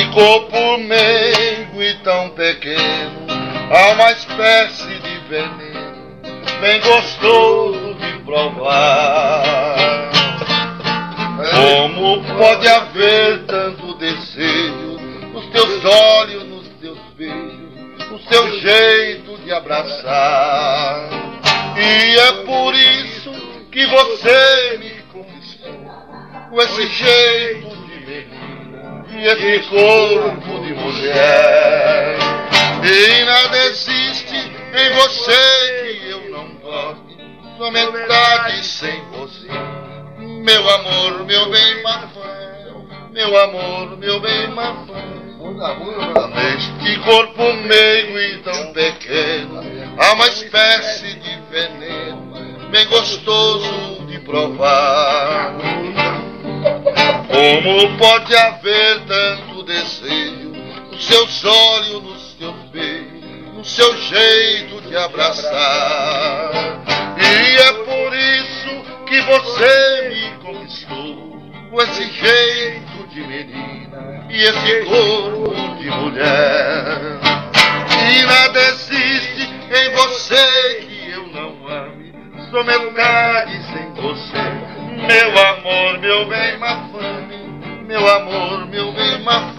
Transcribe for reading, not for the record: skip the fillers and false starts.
corpo meigo e tão pequeno, há uma espécie de veneno, bem gostoso de provar. Como pode haver tanto desejo nos teus olhos, nos teus beijos, no seu jeito de abraçar? E é por isso que você me conquistou, com esse jeito de menina e esse corpo de mulher. E nada existe em você que eu não goste, sua metade sem você. Meu amor, meu bem mafão, meu amor, meu bem mafão. Neste corpo meigo e tão pequeno, há uma espécie de veneno, bem gostoso de provar. Como pode haver tanto desejo nos seus olhos, nos seus beijos, no seu jeito de abraçar? E é por isso que você me conquistou, com esse jeito de menina e esse corpo de mulher. E nada existe em você que eu não ame, sou metade sem você. Meu amor, meu bem mafame, meu amor, meu bem mafame.